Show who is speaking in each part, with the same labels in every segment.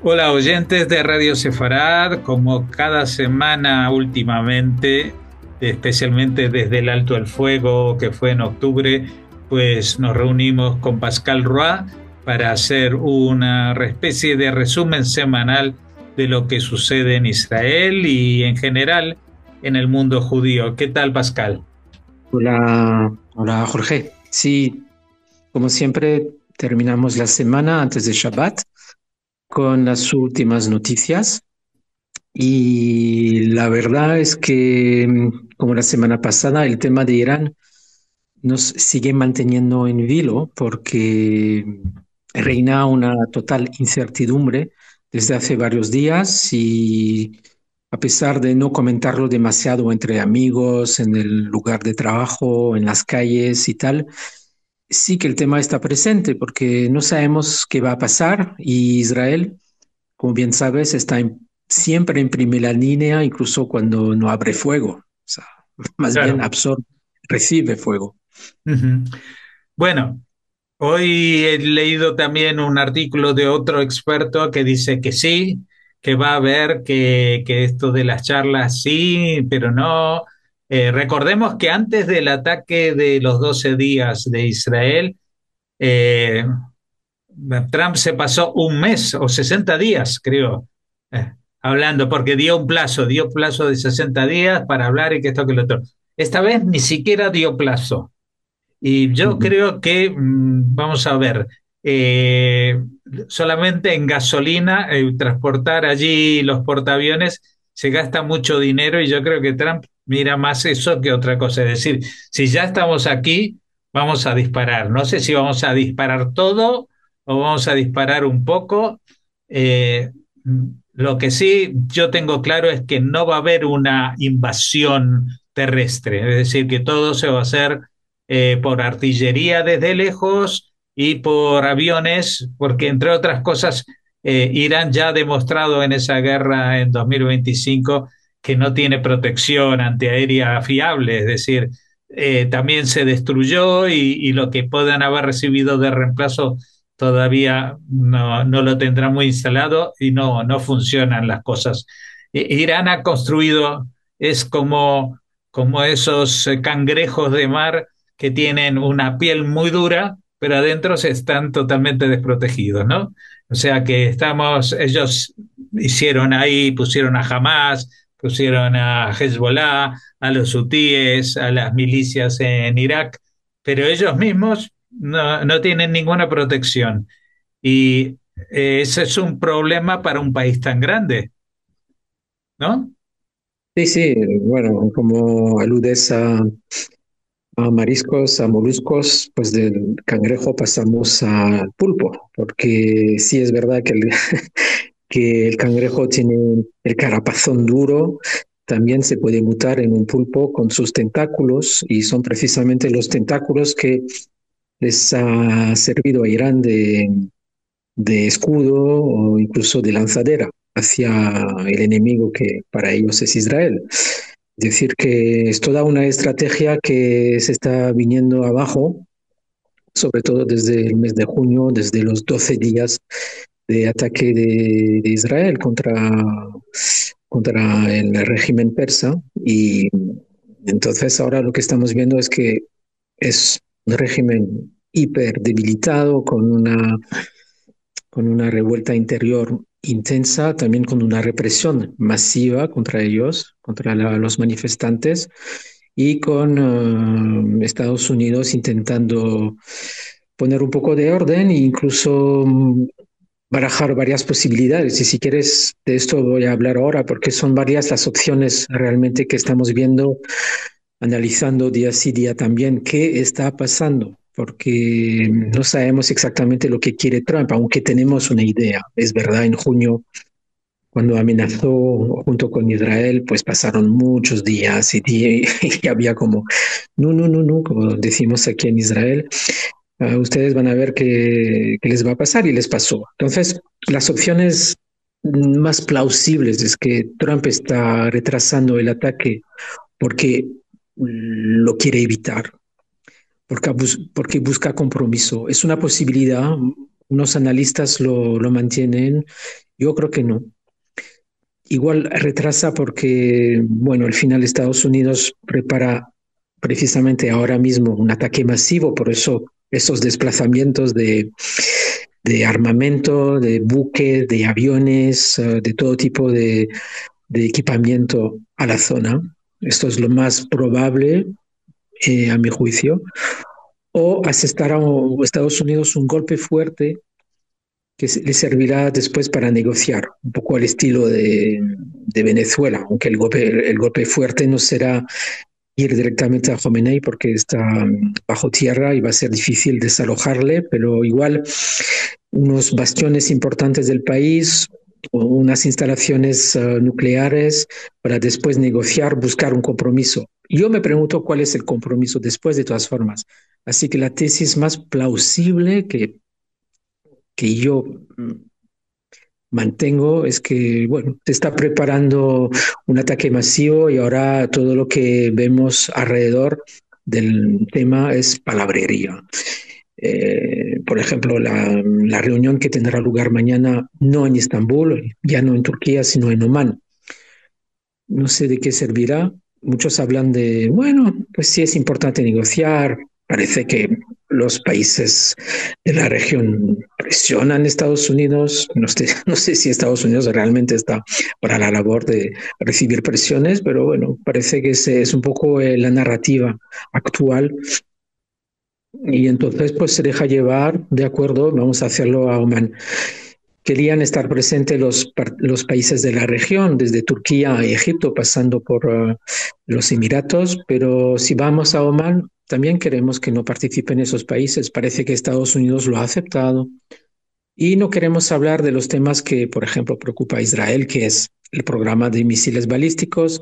Speaker 1: Hola oyentes de Radio Sefarad, como cada semana últimamente, especialmente desde el Alto el Fuego, que fue en octubre, pues nos reunimos con Pascal Roy para hacer una especie de resumen semanal de lo que sucede en Israel y en general en el mundo judío. ¿Qué tal, Pascal?
Speaker 2: Hola, hola Jorge. Sí, como siempre, terminamos la semana antes de Shabbat con las últimas noticias y la verdad es que, como la semana pasada, el tema de Irán nos sigue manteniendo en vilo porque reina una total incertidumbre desde hace varios días y a pesar de no comentarlo demasiado entre amigos, en el lugar de trabajo, en las calles y tal, sí que el tema está presente porque no sabemos qué va a pasar y Israel, como bien sabes, está siempre en primera línea, incluso cuando no abre fuego. O sea, más bien
Speaker 1: Claro.
Speaker 2: absorbe, recibe fuego.
Speaker 1: Ujú. Bueno, hoy he leído también un artículo de otro experto que dice que sí, que va a haber que esto de las charlas sí, pero no. Recordemos que antes del ataque de los 12 días de Israel, eh, Trump se pasó un mes o 60 días, creo, hablando, porque dio plazo de 60 días para hablar y que esto que lo otro. Esta vez ni siquiera dio plazo. Y yo
Speaker 2: Ujú.
Speaker 1: creo que, vamos a ver, eh, solamente en gasolina, transportar allí los portaaviones se gasta mucho dinero y yo creo que Trump mira más eso que otra cosa. Es decir, si ya estamos aquí, vamos a disparar. No sé si vamos a disparar todo o vamos a disparar un poco. Eh, lo que sí yo tengo claro es que no va a haber una invasión terrestre, es decir, que todo se va a hacer por artillería desde lejos y por aviones, porque entre otras cosas, Irán ya ha demostrado en esa guerra en 2025 que no tiene protección antiaérea fiable, es decir, también se destruyó y lo que puedan haber recibido de reemplazo todavía no lo tendrán muy instalado y no funcionan las cosas. Irán ha construido, es como esos cangrejos de mar que tienen una piel muy dura, pero adentro se están totalmente desprotegidos, ¿no? O sea que ellos hicieron ahí, pusieron a Hamas, pusieron a Hezbollah, a los hutíes, a las milicias en Irak, pero ellos mismos no tienen ninguna protección. Y ese es un problema para un país tan grande, ¿no?
Speaker 2: Sí, sí, bueno, como aludes a mariscos, a moluscos, pues del cangrejo pasamos al pulpo, porque sí es verdad que que el cangrejo tiene el carapazón duro, también se puede mutar en un pulpo con sus tentáculos y son precisamente los tentáculos que les ha servido a Irán de escudo o incluso de lanzadera hacia el enemigo que para ellos es Israel. Es decir, que es toda una estrategia que se está viniendo abajo, sobre todo desde el mes de junio, desde los 12 días de ataque de Israel contra el régimen persa. Y entonces ahora lo que estamos viendo es que es un régimen hiper debilitado, con una revuelta interior intensa, también con una represión masiva contra ellos, contra los manifestantes, y con Estados Unidos intentando poner un poco de orden e incluso barajar varias posibilidades. Y si quieres, de esto voy a hablar ahora, porque son varias las opciones realmente que estamos viendo, analizando día sí, día también, qué está pasando, porque no sabemos exactamente lo que quiere Trump, aunque tenemos una idea. Es verdad, en junio, cuando amenazó junto con Israel, pues pasaron muchos días y había como, no, no, no, no, como decimos aquí en Israel, ustedes van a ver qué les va a pasar y les pasó. Entonces, las opciones más plausibles es que Trump está retrasando el ataque porque lo quiere evitar, porque busca compromiso. Es una posibilidad, Unos analistas lo mantienen, yo creo que no. Igual retrasa porque, bueno, al final Estados Unidos prepara precisamente ahora mismo un ataque masivo, por eso estos desplazamientos de armamento, de buques, de aviones, de todo tipo de equipamiento a la zona. Esto es lo más probable, a mi juicio. O asestar a Estados Unidos un golpe fuerte que le servirá después para negociar, un poco al estilo de Venezuela, aunque el golpe fuerte no será ir directamente a Jomenei porque está bajo tierra y va a ser difícil desalojarle, pero igual unos bastiones importantes del país, unas instalaciones nucleares para después negociar, buscar un compromiso. Yo me pregunto cuál es el compromiso después de todas formas. Así que la tesis más plausible que yo mantengo es que, bueno, se está preparando un ataque masivo y ahora todo lo que vemos alrededor del tema es palabrería. Por ejemplo, la reunión que tendrá lugar mañana no en Estambul, ya no en Turquía, sino en Omán. No sé de qué servirá. Muchos hablan de, bueno, pues sí es importante negociar. Parece que los países de la región presionan a Estados Unidos. No sé si Estados Unidos realmente está para la labor de recibir presiones, pero bueno, parece que es un poco la narrativa actual. Y entonces pues se deja llevar, de acuerdo, vamos a hacerlo a Oman. Querían estar presentes los países de la región, desde Turquía a Egipto, pasando por los Emiratos, pero si vamos a Oman, también queremos que no participen esos países. Parece que Estados Unidos lo ha aceptado. Y no queremos hablar de los temas que, por ejemplo, preocupa a Israel, que es el programa de misiles balísticos,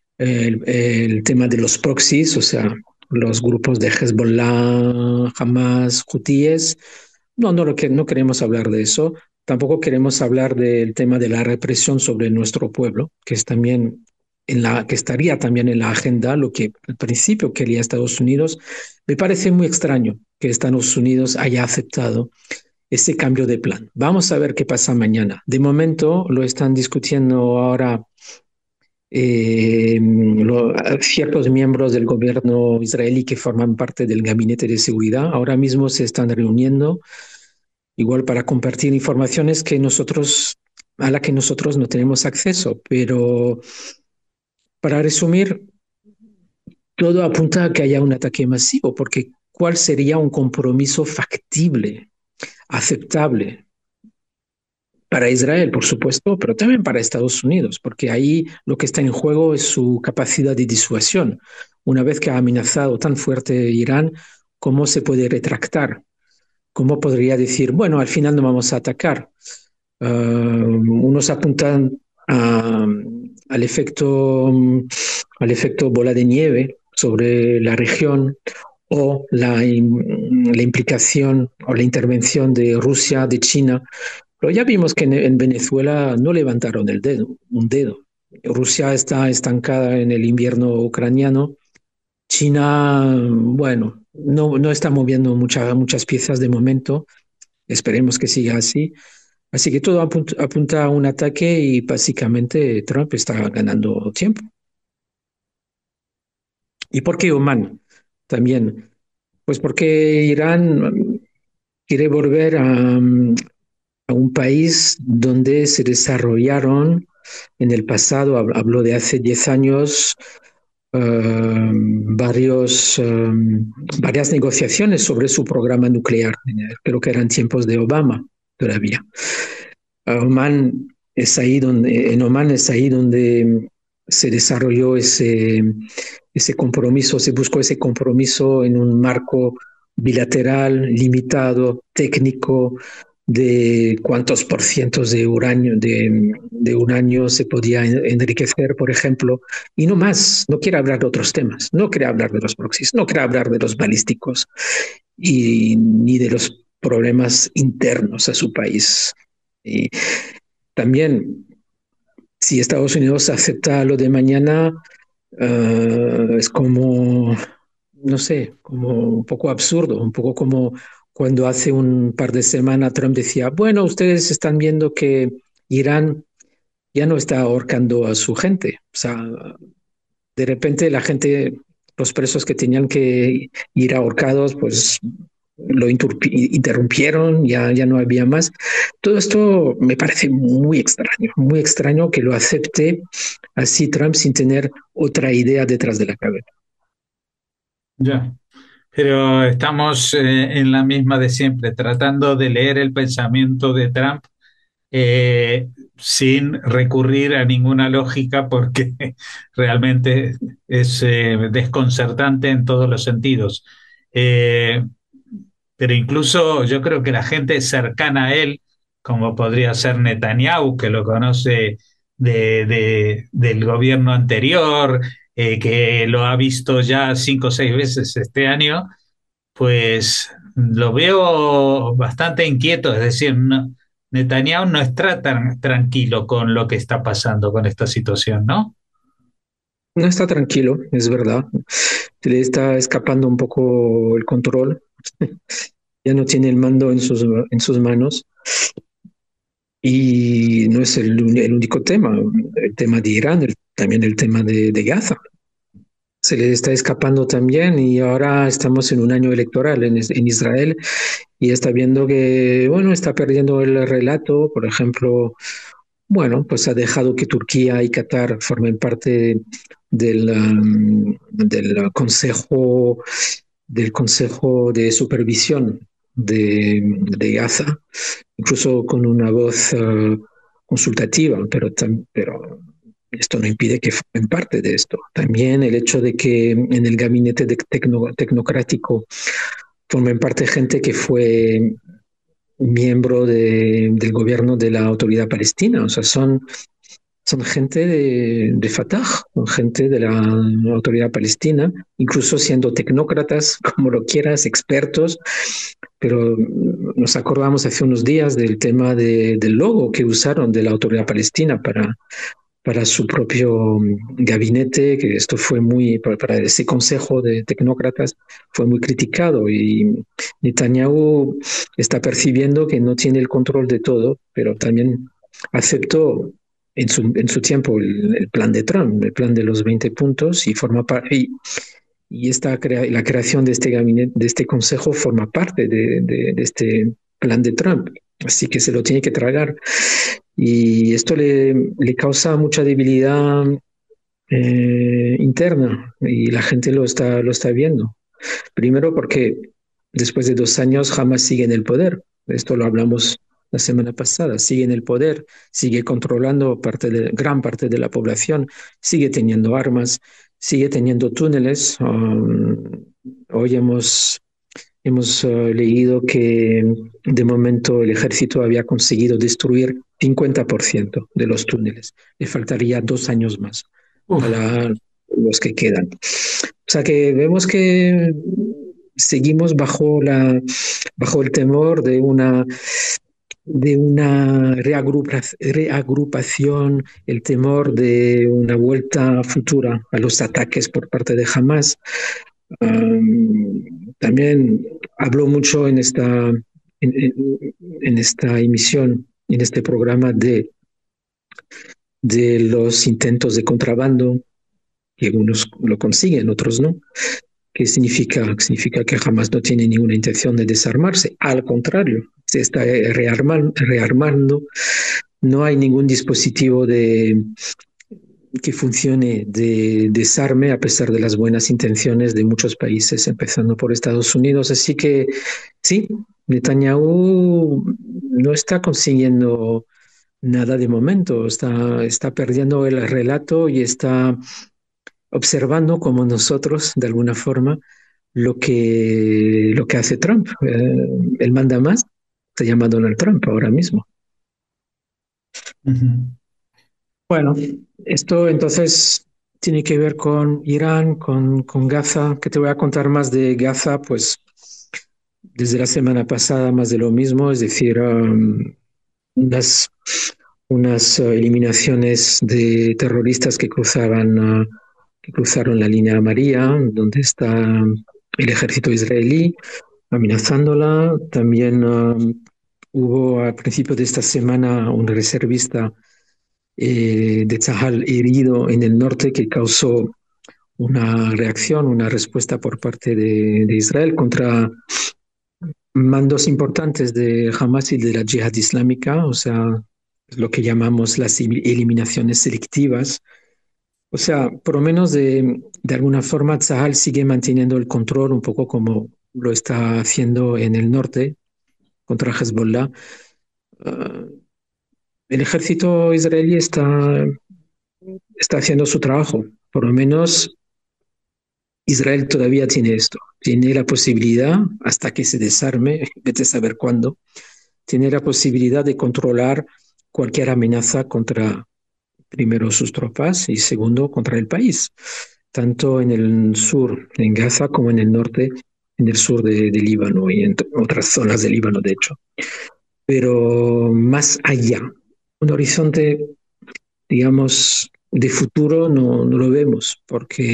Speaker 2: el tema de los proxies, o sea, los grupos de Hezbollah, Hamas, Hutíes. No queremos hablar de eso. Tampoco queremos hablar del tema de la represión sobre nuestro pueblo, que es también que estaría también en la agenda, lo que al principio quería Estados Unidos. Me parece muy extraño que Estados Unidos haya aceptado ese cambio de plan. Vamos a ver qué pasa mañana. De momento lo están discutiendo ahora ciertos miembros del gobierno israelí que forman parte del gabinete de seguridad. Ahora mismo se están reuniendo igual para compartir informaciones a las que nosotros no tenemos acceso. Pero para resumir, todo apunta a que haya un ataque masivo, porque ¿cuál sería un compromiso factible, aceptable? Para Israel, por supuesto, pero también para Estados Unidos, porque ahí lo que está en juego es su capacidad de disuasión. Una vez que ha amenazado tan fuerte Irán, ¿cómo se puede retractar? ¿Cómo podría decir, bueno, al final no vamos a atacar? Unos apuntan a- al efecto, al efecto bola de nieve sobre la región o la implicación o la intervención de Rusia, de China, pero ya vimos que en Venezuela no levantaron un dedo. Rusia está estancada en el invierno ucraniano. China, bueno, no está moviendo muchas piezas de momento. Esperemos que siga así. Así que todo apunta a un ataque y básicamente Trump está ganando tiempo. ¿Y por qué Oman? También, pues porque Irán quiere volver a un país donde se desarrollaron en el pasado, hablo de hace 10 años, eh, varios, varias negociaciones sobre su programa nuclear. Creo que eran tiempos de Obama todavía. Oman en Oman es ahí donde se desarrolló ese compromiso, se buscó ese compromiso en un marco bilateral, limitado, técnico, de cuántos por cientos de uranio se podía enriquecer, por ejemplo, y no más, no quiere hablar de otros temas, no quiere hablar de los proxies, no quiere hablar de los balísticos ni de los problemas internos a su país. Y también, si Estados Unidos acepta lo de mañana, es como, no sé, como un poco absurdo, un poco como cuando hace un par de semanas Trump decía, bueno, ustedes están viendo que Irán ya no está ahorcando a su gente. O sea, de repente la gente, los presos que tenían que ir ahorcados, pues lo interrumpieron, ya no había más. Todo esto me parece muy extraño que lo acepte así Trump sin tener otra idea detrás de la cabeza.
Speaker 1: Ya. Pero estamos en la misma de siempre, tratando de leer el pensamiento de Trump eh, sin recurrir a ninguna lógica porque realmente es desconcertante en todos los sentidos. Eh, pero incluso yo creo que la gente cercana a él, como podría ser Netanyahu, que lo conoce del gobierno anterior, que lo ha visto ya 5 o 6 veces este año, pues lo veo bastante inquieto, es decir, Netanyahu no está tan tranquilo con lo que está pasando con esta situación, ¿no?
Speaker 2: No está tranquilo, es verdad. Se le está escapando un poco el control. Ya no tiene el mando en sus manos. Y no es el único tema, el tema de Irán, también el tema de Gaza. Se le está escapando también y ahora estamos en un año electoral en Israel y está viendo que, bueno, está perdiendo el relato. Por ejemplo, bueno, pues ha dejado que Turquía y Qatar formen parte del consejo de supervisión de Gaza, incluso con una voz consultativa, pero esto no impide que formen parte de esto. También el hecho de que en el gabinete tecnocrático formen parte gente que fue miembro del gobierno de la autoridad palestina, o sea, son gente de Fatah, son gente de la autoridad palestina, incluso siendo tecnócratas, como lo quieras, expertos, pero nos acordamos hace unos días del tema del logo que usaron de la autoridad palestina para su propio gabinete, que esto fue para ese consejo de tecnócratas fue muy criticado y Netanyahu está percibiendo que no tiene el control de todo, pero también aceptó en su tiempo el plan de Trump, el plan de los 20 puntos y forma parte. Y la creación de este gabinete, de este consejo, forma parte de este plan de Trump. Así que se lo tiene que tragar. Y esto le causa mucha debilidad interna y la gente lo está viendo. Primero porque después de 2 años jamás sigue en el poder. Esto lo hablamos la semana pasada. Sigue en el poder, sigue controlando gran parte de la población, sigue teniendo armas, sigue teniendo túneles. Hoy hemos leído que de momento el ejército había conseguido destruir 50% de los túneles. Le faltaría 2 años más
Speaker 1: Uf.
Speaker 2: para los que quedan. O sea que vemos que seguimos bajo el temor de una reagrupación, el temor de una vuelta futura a los ataques por parte de Hamas. También habló mucho en esta emisión, en este programa de los intentos de contrabando, que algunos lo consiguen, otros no. ¿Qué significa? Significa que jamás no tiene ninguna intención de desarmarse. Al contrario, se está rearmando. No hay ningún dispositivo que funcione de desarme a pesar de las buenas intenciones de muchos países, empezando por Estados Unidos. Así que sí, Netanyahu no está consiguiendo nada de momento, está perdiendo el relato y está observando como nosotros, de alguna forma, lo que hace Trump. Él manda más, se llama Donald Trump ahora mismo.
Speaker 1: Ujú.
Speaker 2: Bueno, esto entonces tiene que ver con Irán, con Gaza, que te voy a contar más de Gaza, pues desde la semana pasada más de lo mismo, es decir, unas, unas eliminaciones de terroristas que cruzaron la línea amarilla, donde está el ejército israelí, amenazándola. También hubo al principio de esta semana un reservista de Tzahal herido en el norte que causó una reacción, una respuesta por parte de Israel contra mandos importantes de Hamas y de la Yihad Islámica, o sea, lo que llamamos las eliminaciones selectivas. O sea, por lo menos de alguna forma, Tzahal sigue manteniendo el control un poco como lo está haciendo en el norte contra Hezbollah. Uh, el ejército israelí está haciendo su trabajo. Por lo menos Israel todavía tiene esto. Tiene la posibilidad, hasta que se desarme, vete a saber cuándo, tiene la posibilidad de controlar cualquier amenaza contra, primero, sus tropas y segundo, contra el país, tanto en el sur, en Gaza, como en el norte, en el sur de Líbano y en otras zonas de Líbano, de hecho. Pero más allá, un horizonte, digamos, de futuro no lo vemos,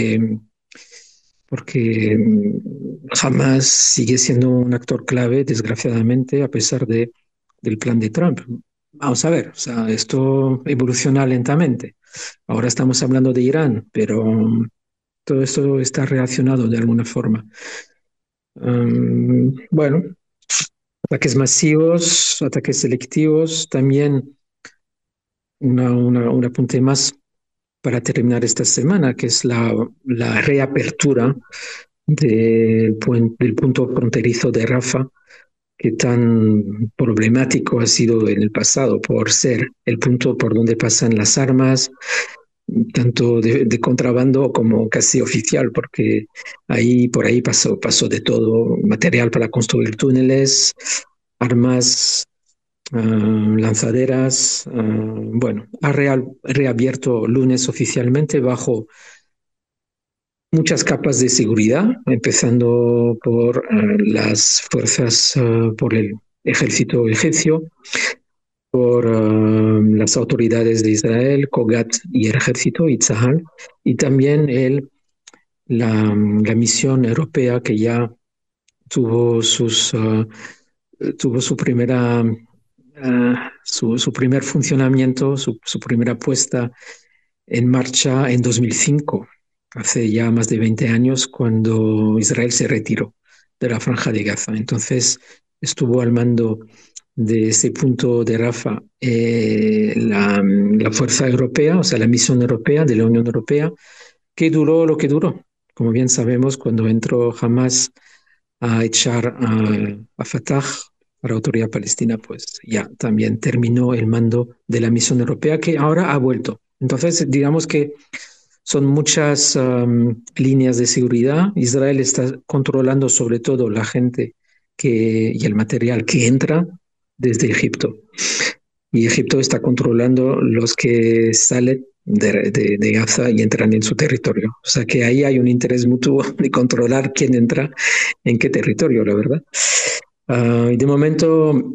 Speaker 2: porque Hamas sigue siendo un actor clave, desgraciadamente, a pesar del plan de Trump. Vamos a ver, o sea, esto evoluciona lentamente. Ahora estamos hablando de Irán, pero todo esto está relacionado de alguna forma. Bueno, ataques masivos, ataques selectivos, también un apunte más para terminar esta semana, que es la reapertura del punto fronterizo de Rafah, que tan problemático ha sido en el pasado por ser el punto por donde pasan las armas, tanto de contrabando como casi oficial, porque por ahí pasó de todo, material para construir túneles, armas, lanzaderas. Bueno, ha reabierto lunes oficialmente bajo muchas capas de seguridad, empezando por las fuerzas, por el ejército egipcio, por las autoridades de Israel, Kogat y el ejército, y Tzahal, y también la misión europea que ya tuvo tuvo su primera su primer funcionamiento, su primera puesta en marcha en 2005, hace ya más de 20 años, cuando Israel se retiró de la Franja de Gaza. Entonces estuvo al mando de ese punto de Rafah la fuerza europea, o sea, la misión europea de la Unión Europea, que duró lo que duró. Como bien sabemos, cuando entró Hamas a echar a Fatah, para la Autoridad Palestina, pues ya también terminó el mando de la misión europea, que ahora ha vuelto. Entonces, digamos que son muchas líneas de seguridad. Israel está controlando sobre todo la gente y el material que entra desde Egipto. Y Egipto está controlando los que salen de Gaza y entran en su territorio. O sea que ahí hay un interés mutuo de controlar quién entra en qué territorio, la verdad. Y de momento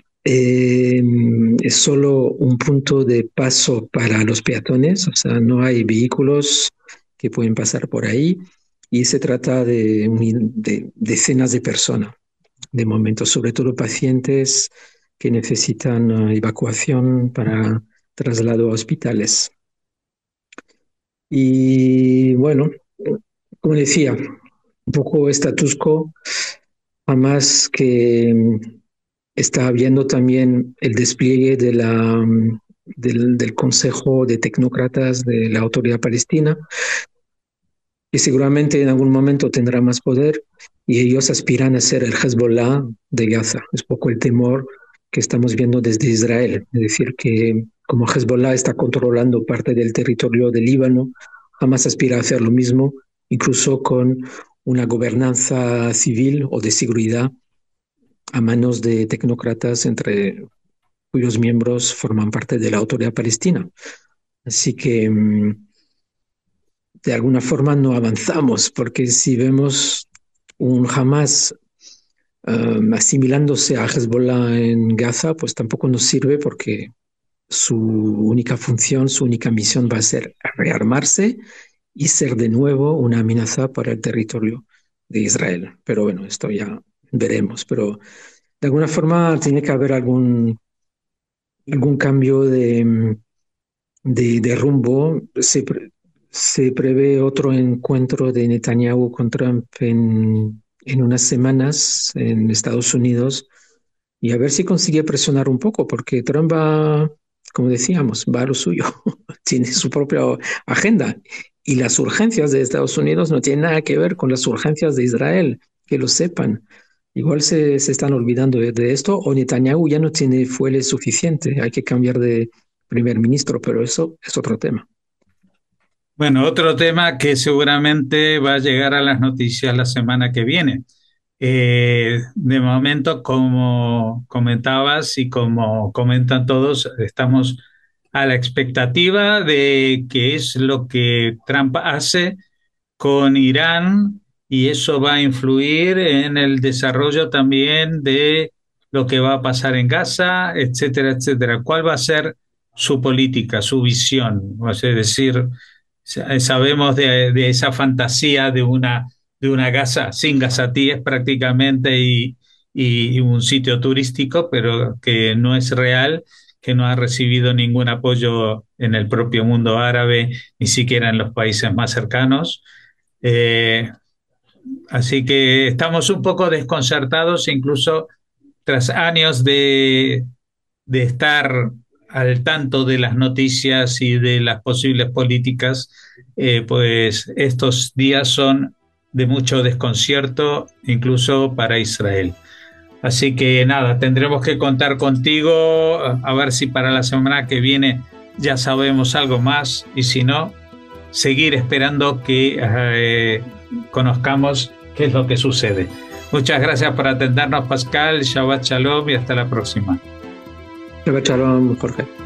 Speaker 2: es solo un punto de paso para los peatones, o sea, no hay vehículos que pueden pasar por ahí y se trata de decenas de personas, de momento, sobre todo pacientes que necesitan evacuación para traslado a hospitales. Y bueno, como decía, un poco status quo, además que está habiendo también el despliegue del Consejo de Tecnócratas de la Autoridad Palestina, que seguramente en algún momento tendrá más poder y ellos aspiran a ser el Hezbollah de Gaza. Es poco el temor que estamos viendo desde Israel. Es decir, que como Hezbollah está controlando parte del territorio del Líbano, Hamas aspira a hacer lo mismo, incluso con una gobernanza civil o de seguridad a manos de tecnócratas entre cuyos miembros forman parte de la Autoridad Palestina. Así que de alguna forma no avanzamos, porque si vemos un Hamas asimilándose a Hezbollah en Gaza, pues tampoco nos sirve porque su única función, su única misión va a ser rearmarse y ser de nuevo una amenaza para el territorio de Israel. Pero bueno, esto ya veremos, pero de alguna forma tiene que haber algún cambio de rumbo. Se prevé otro encuentro de Netanyahu con Trump en unas semanas en Estados Unidos y a ver si consigue presionar un poco, porque Trump va, como decíamos, va a lo suyo, tiene su propia agenda y las urgencias de Estados Unidos no tienen nada que ver con las urgencias de Israel, que lo sepan. Igual se están olvidando de esto o Netanyahu ya no tiene fuelle suficiente, hay que cambiar de primer ministro, pero eso es otro tema.
Speaker 1: Bueno, otro tema que seguramente va a llegar a las noticias la semana que viene. De momento, como comentabas y como comentan todos, estamos a la expectativa de qué es lo que Trump hace con Irán y eso va a influir en el desarrollo también de lo que va a pasar en Gaza, etcétera, etcétera. ¿Cuál va a ser su política, su visión? Es decir, sabemos de esa fantasía de una Gaza sin gazatíes prácticamente y un sitio turístico, pero que no es real, que no ha recibido ningún apoyo en el propio mundo árabe, ni siquiera en los países más cercanos. Eh, Así que estamos un poco desconcertados, incluso tras años de estar al tanto de las noticias y de las posibles políticas, pues estos días son de mucho desconcierto, incluso para Israel. Así que nada, tendremos que contar contigo, a ver si para la semana que viene ya sabemos algo más y si no, seguir esperando que conozcamos qué es lo que sucede. Muchas gracias por atendernos, Pascal. Shabbat Shalom y hasta la próxima.
Speaker 2: Shabbat Shalom, Jorge.